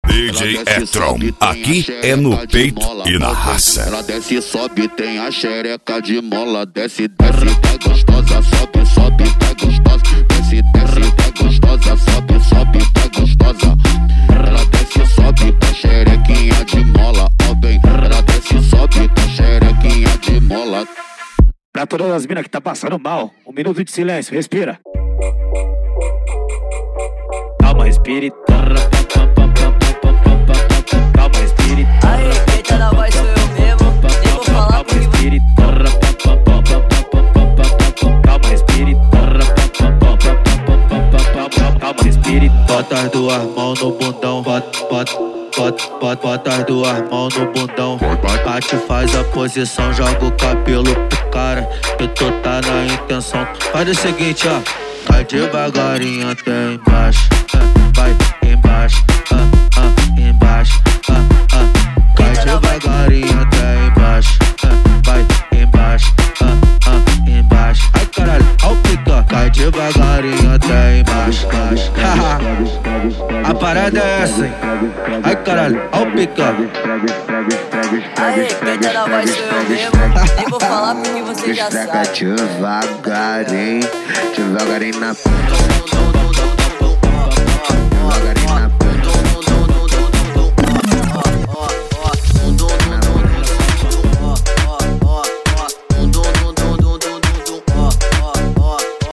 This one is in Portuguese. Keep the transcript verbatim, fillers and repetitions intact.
D J Etron, aqui é no peito e na raça. Ela desce e sobe, tem a xereca de mola. Desce, desce, tá gostosa, sobe, sobe, tá gostosa. Desce, desce, tá gostosa, sobe, sobe, tá gostosa. Ela desce e sobe, tá xerequinha de mola, ó bem. Ela desce e sobe, tá xerequinha de mola. Pra todas as minas que tá passando mal, um minuto de silêncio, respira. Calma, respire. Calma, respire. Aí, quem tá na voz sou eu mesmo. Nem vou falar porque respire. Calma, respire. Calma, respire. Bota as duas mãos no bundão, bota, bota, bota, bota, bota as duas mãos no bundão. Bate, faz a posição, joga o cabelo pro cara, que tu tá na intenção. Faz o seguinte, ó, vai devagarinho até embaixo, vai embaixo, ah, ah, embaixo, ah, ah. Vai devagarinho até embaixo, vai embaixo, ah, ah, embaixo. Ai caralho, ó o pica, vai devagarinho até embaixo, embaixo. A parada é essa, hein? Ai caralho, ó o pica. aí, quem tá na voz sou eu mesmo. Nem vou falar porque você já sabe. Devagarinho, devagarinho na devagarinho na